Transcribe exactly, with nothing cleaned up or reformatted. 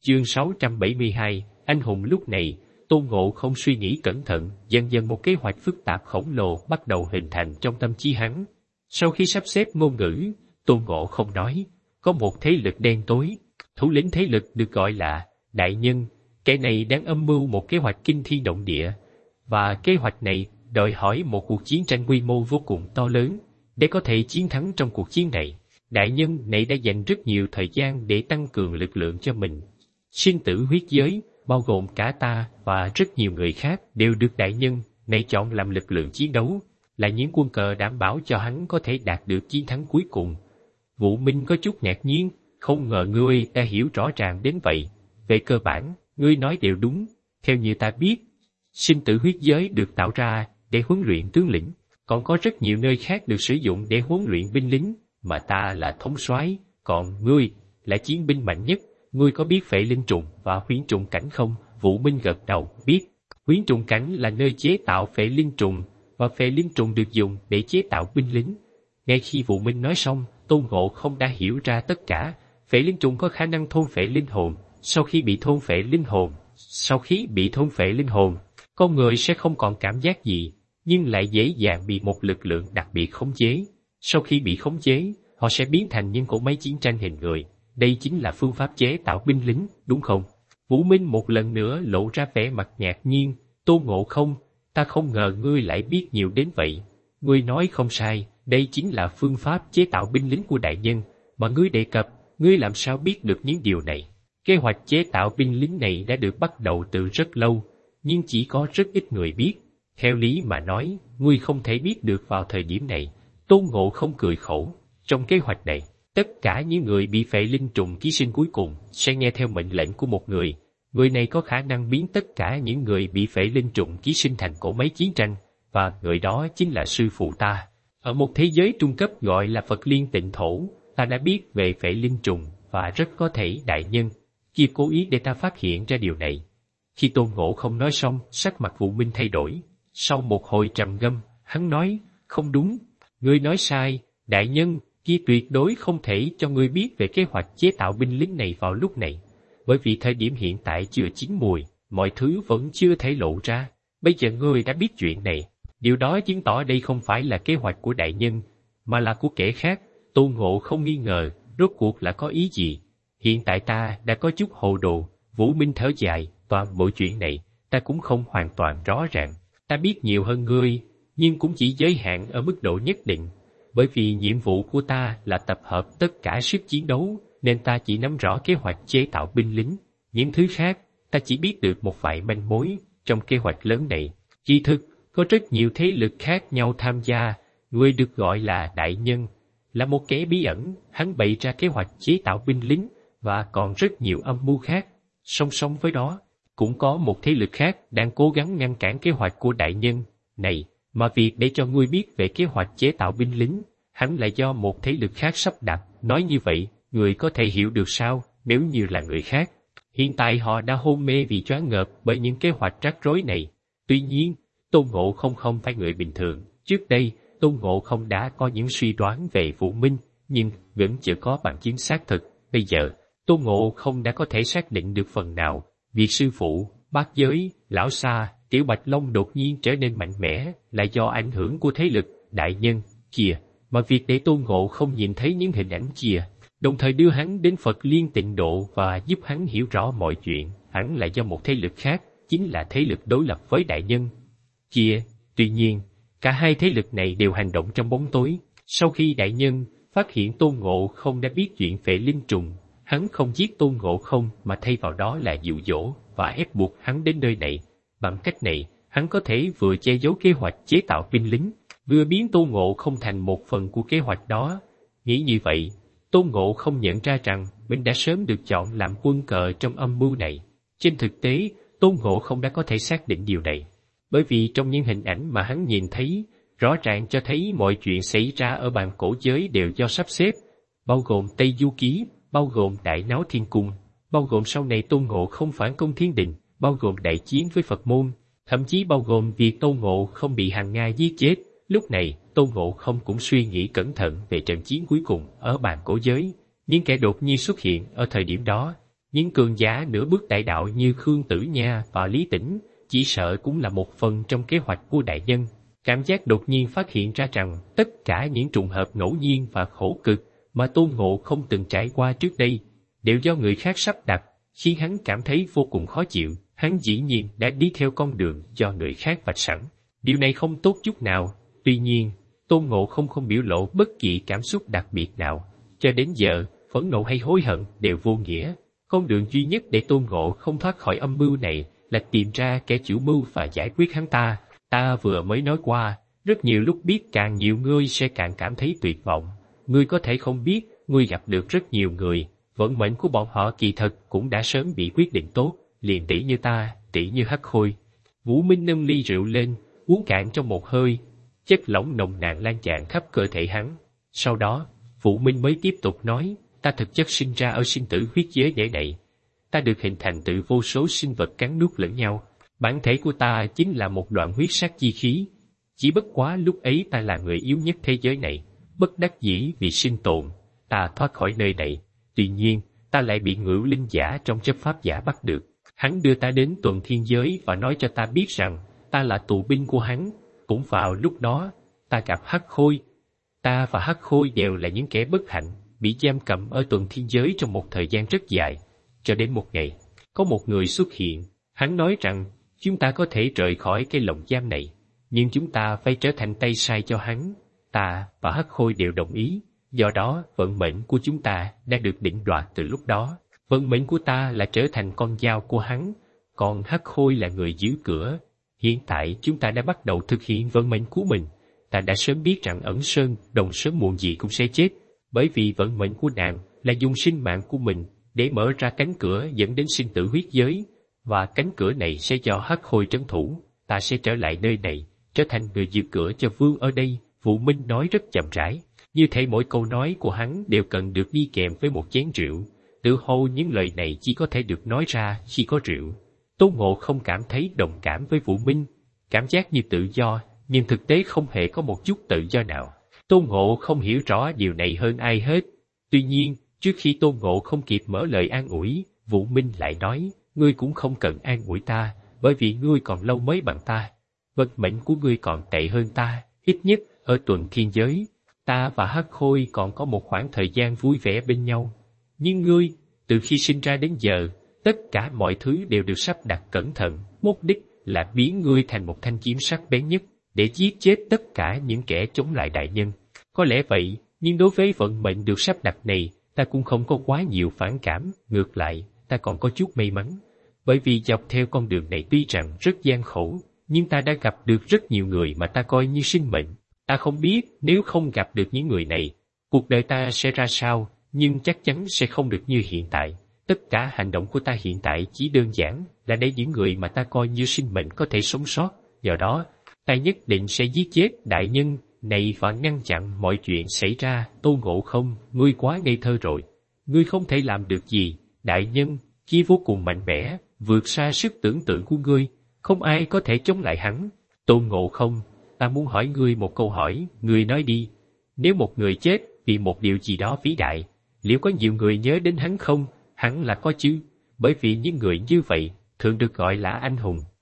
Chương sáu trăm bảy mươi hai, anh hùng lúc này. Tôn Ngộ không suy nghĩ cẩn thận, dần dần một kế hoạch phức tạp khổng lồ bắt đầu hình thành trong tâm trí hắn. Sau khi sắp xếp ngôn ngữ, Tôn Ngộ không nói, có một thế lực đen tối, thủ lĩnh thế lực được gọi là Đại Nhân, kẻ này đang âm mưu một kế hoạch kinh thiên động địa, và kế hoạch này đòi hỏi một cuộc chiến tranh quy mô vô cùng to lớn. Để có thể chiến thắng trong cuộc chiến này, Đại Nhân này đã dành rất nhiều thời gian để tăng cường lực lượng cho mình. Sinh tử huyết giới, bao gồm cả ta và rất nhiều người khác đều được Đại Nhân này chọn làm lực lượng chiến đấu, là những quân cờ đảm bảo cho hắn có thể đạt được chiến thắng cuối cùng. Vũ Minh có chút ngạc nhiên, không ngờ ngươi đã hiểu rõ ràng đến vậy. Về cơ bản, ngươi nói đều đúng. Theo như ta biết, sinh tử huyết giới được tạo ra để huấn luyện tướng lĩnh, còn có rất nhiều nơi khác được sử dụng để huấn luyện binh lính, mà ta là thống soái, còn ngươi là chiến binh mạnh nhất. Ngươi có biết Phệ Linh Trùng và Huyễn Trùng Cảnh không? Vũ Minh gật đầu, biết. Huyễn Trùng Cảnh là nơi chế tạo Phệ Linh Trùng, và Phệ Linh Trùng được dùng để chế tạo binh lính. Ngay khi Vũ Minh nói xong, Tôn Ngộ không đã hiểu ra tất cả. Phệ Linh Trùng có khả năng thôn phệ linh hồn. Sau khi bị thôn phệ linh hồn, sau khi bị thôn phệ linh hồn, con người sẽ không còn cảm giác gì, nhưng lại dễ dàng bị một lực lượng đặc biệt khống chế. Sau khi bị khống chế, họ sẽ biến thành những cỗ máy chiến tranh hình người. Đây chính là phương pháp chế tạo binh lính, đúng không? Vũ Minh một lần nữa lộ ra vẻ mặt ngạc nhiên. Tôn Ngộ không, ta không ngờ ngươi lại biết nhiều đến vậy. Ngươi nói không sai, đây chính là phương pháp chế tạo binh lính của Đại Nhân mà ngươi đề cập. Ngươi làm sao biết được những điều này? Kế hoạch chế tạo binh lính này đã được bắt đầu từ rất lâu, nhưng chỉ có rất ít người biết. Theo lý mà nói, ngươi không thể biết được vào thời điểm này. Tôn Ngộ không cười khổ. Trong kế hoạch này, tất cả những người bị Phệ Linh Trùng ký sinh cuối cùng sẽ nghe theo mệnh lệnh của một người. Người này có khả năng biến tất cả những người bị Phệ Linh Trùng ký sinh thành cỗ máy chiến tranh, và người đó chính là sư phụ ta. Ở một thế giới trung cấp gọi là Phật Liên Tịnh Thổ, ta đã biết về Phệ Linh Trùng, và rất có thể Đại Nhân kia cố ý để ta phát hiện ra điều này. Khi Tôn Ngộ không nói xong, sắc mặt Vũ Minh thay đổi. Sau một hồi trầm ngâm, hắn nói, không đúng, ngươi nói sai, Đại Nhân kia tuyệt đối không thể cho ngươi biết về kế hoạch chế tạo binh lính này vào lúc này, bởi vì thời điểm hiện tại chưa chín mùi, mọi thứ vẫn chưa thể lộ ra. Bây giờ ngươi đã biết chuyện này, điều đó chứng tỏ đây không phải là kế hoạch của Đại Nhân, mà là của kẻ khác. Tôn Ngộ không nghi ngờ, rốt cuộc là có ý gì? Hiện tại ta đã có chút hồ đồ. Vũ Minh thở dài, toàn bộ chuyện này, ta cũng không hoàn toàn rõ ràng. Ta biết nhiều hơn ngươi, nhưng cũng chỉ giới hạn ở mức độ nhất định. Bởi vì nhiệm vụ của ta là tập hợp tất cả sức chiến đấu, nên ta chỉ nắm rõ kế hoạch chế tạo binh lính. Những thứ khác, ta chỉ biết được một vài manh mối. Trong kế hoạch lớn này, kỳ thực, có rất nhiều thế lực khác nhau tham gia. Người được gọi là Đại Nhân là một kẻ bí ẩn, hắn bày ra kế hoạch chế tạo binh lính, và còn rất nhiều âm mưu khác. Song song với đó, cũng có một thế lực khác đang cố gắng ngăn cản kế hoạch của Đại Nhân này, mà việc để cho ngươi biết về kế hoạch chế tạo binh lính, hắn là do một thế lực khác sắp đặt. Nói như vậy, người có thể hiểu được sao? Nếu như là người khác, hiện tại họ đã hôn mê vì choáng ngợp bởi những kế hoạch rắc rối này. Tuy nhiên, Tôn Ngộ không không phải người bình thường. Trước đây, Tôn Ngộ không đã có những suy đoán về Vũ Minh, nhưng vẫn chưa có bằng chứng xác thực. Bây giờ, Tôn Ngộ không đã có thể xác định được phần nào. Việc sư phụ, bát giới, lão sa, Tiểu Bạch Long đột nhiên trở nên mạnh mẽ là do ảnh hưởng của thế lực Đại Nhân kia, mà việc để Tôn Ngộ không nhìn thấy những hình ảnh kia, đồng thời đưa hắn đến Phật Liên Tịnh Độ và giúp hắn hiểu rõ mọi chuyện, hẳn là do một thế lực khác, chính là thế lực đối lập với Đại Nhân kia. Tuy nhiên, cả hai thế lực này đều hành động trong bóng tối. Sau khi Đại Nhân phát hiện Tôn Ngộ không đã biết chuyện Phệ Linh Trùng, hắn không giết Tôn Ngộ không mà thay vào đó là dụ dỗ và ép buộc hắn đến nơi này. Bằng cách này, hắn có thể vừa che giấu kế hoạch chế tạo binh lính, vừa biến Tôn Ngộ không thành một phần của kế hoạch đó. Nghĩ như vậy, Tôn Ngộ không nhận ra rằng mình đã sớm được chọn làm quân cờ trong âm mưu này. Trên thực tế, Tôn Ngộ không đã có thể xác định điều này, bởi vì trong những hình ảnh mà hắn nhìn thấy, rõ ràng cho thấy mọi chuyện xảy ra ở bàn cổ giới đều do sắp xếp, bao gồm Tây Du Ký, bao gồm Đại Náo Thiên Cung, bao gồm sau này Tôn Ngộ không phản công thiên đình, bao gồm đại chiến với Phật môn, thậm chí bao gồm việc Tôn Ngộ không bị Hàn Nga giết chết. Lúc này, Tôn Ngộ không cũng suy nghĩ cẩn thận về trận chiến cuối cùng ở bàn cổ giới. Những kẻ đột nhiên xuất hiện ở thời điểm đó, Những cường giả nửa bước đại đạo như Khương Tử Nha và Lý Tĩnh, chỉ sợ cũng là một phần trong kế hoạch của đại nhân. Cảm giác đột nhiên phát hiện ra rằng tất cả những trùng hợp ngẫu nhiên và khổ cực mà Tôn Ngộ không từng trải qua trước đây, đều do người khác sắp đặt, khiến hắn cảm thấy vô cùng khó chịu. Hắn dĩ nhiên đã đi theo con đường do người khác vạch sẵn. Điều này không tốt chút nào. Tuy nhiên, Tôn Ngộ không không biểu lộ bất kỳ cảm xúc đặc biệt nào. Cho đến giờ, phẫn nộ hay hối hận đều vô nghĩa. Con đường duy nhất để Tôn Ngộ không thoát khỏi âm mưu này là tìm ra kẻ chủ mưu và giải quyết hắn ta. Ta vừa mới nói qua, rất nhiều lúc biết càng nhiều ngươi sẽ càng cảm thấy tuyệt vọng. Ngươi có thể không biết, ngươi gặp được rất nhiều người, vận mệnh của bọn họ kỳ thật cũng đã sớm bị quyết định tốt, liền tỷ như ta, tỷ như Hắc Khôi. Vũ Minh nâng ly rượu lên, uống cạn trong một hơi, chất lỏng nồng nàn lan tràn khắp cơ thể hắn. Sau đó, Vũ Minh mới tiếp tục nói, ta thực chất sinh ra ở sinh tử huyết giới để này. Ta được hình thành từ vô số sinh vật cắn nuốt lẫn nhau. Bản thể của ta chính là một đoạn huyết sắc chi khí. Chỉ bất quá lúc ấy ta là người yếu nhất thế giới này. Bất đắc dĩ vì sinh tồn, ta thoát khỏi nơi này. Tuy nhiên, ta lại bị Ngưu Linh giả trong chấp pháp giả bắt được. Hắn đưa ta đến tuần thiên giới và nói cho ta biết rằng ta là tù binh của hắn. Cũng vào lúc đó, ta gặp Hắc Khôi. Ta và Hắc Khôi đều là những kẻ bất hạnh, bị giam cầm ở tuần thiên giới trong một thời gian rất dài. Cho đến một ngày, có một người xuất hiện. Hắn nói rằng chúng ta có thể rời khỏi cái lồng giam này, nhưng chúng ta phải trở thành tay sai cho hắn. Ta và Hắc Khôi đều đồng ý. Do đó, vận mệnh của chúng ta đã được định đoạt từ lúc đó. Vận mệnh của ta là trở thành con dao của hắn, còn Hắc Khôi là người giữ cửa. Hiện tại chúng ta đã bắt đầu thực hiện vận mệnh của mình. Ta đã sớm biết rằng Ẩn Sơn Đồng sớm muộn gì cũng sẽ chết, bởi vì vận mệnh của nàng là dùng sinh mạng của mình để mở ra cánh cửa dẫn đến sinh tử huyết giới, và cánh cửa này sẽ do Hắc Khôi trấn thủ. Ta sẽ trở lại nơi này, trở thành người giữ cửa cho vương ở đây. Vũ Minh nói rất chậm rãi, như thể mỗi câu nói của hắn đều cần được đi kèm với một chén rượu. Tự hồ những lời này chỉ có thể được nói ra khi có rượu. Tôn Ngộ không cảm thấy đồng cảm với Vũ Minh, cảm giác như tự do, nhưng thực tế không hề có một chút tự do nào. Tôn Ngộ không hiểu rõ điều này hơn ai hết. Tuy nhiên, trước khi Tôn Ngộ không kịp mở lời an ủi, Vũ Minh lại nói, ngươi cũng không cần an ủi ta, bởi vì ngươi còn lâu mới bằng ta. Vận mệnh của ngươi còn tệ hơn ta, ít nhất ở tuần thiên giới. Ta và Hắc Khôi còn có một khoảng thời gian vui vẻ bên nhau. Nhưng ngươi, từ khi sinh ra đến giờ, tất cả mọi thứ đều được sắp đặt cẩn thận, mục đích là biến ngươi thành một thanh kiếm sắc bén nhất, để giết chết tất cả những kẻ chống lại đại nhân. Có lẽ vậy, nhưng đối với vận mệnh được sắp đặt này, ta cũng không có quá nhiều phản cảm, ngược lại, ta còn có chút may mắn. Bởi vì dọc theo con đường này tuy rằng rất gian khổ, nhưng ta đã gặp được rất nhiều người mà ta coi như sinh mệnh. Ta không biết nếu không gặp được những người này, cuộc đời ta sẽ ra sao, nhưng chắc chắn sẽ không được như hiện tại. Tất cả hành động của ta hiện tại chỉ đơn giản là để những người mà ta coi như sinh mệnh có thể sống sót. Do đó, ta nhất định sẽ giết chết đại nhân này và ngăn chặn mọi chuyện xảy ra. Tôn Ngộ không, ngươi quá ngây thơ rồi. Ngươi không thể làm được gì. Đại nhân, chỉ vô cùng mạnh mẽ, vượt xa sức tưởng tượng của ngươi. Không ai có thể chống lại hắn. Tôn Ngộ không, ta muốn hỏi ngươi một câu hỏi, ngươi nói đi. Nếu một người chết vì một điều gì đó vĩ đại, liệu có nhiều người nhớ đến hắn không? Hẳn là có chứ, bởi vì những người như vậy thường được gọi là anh hùng.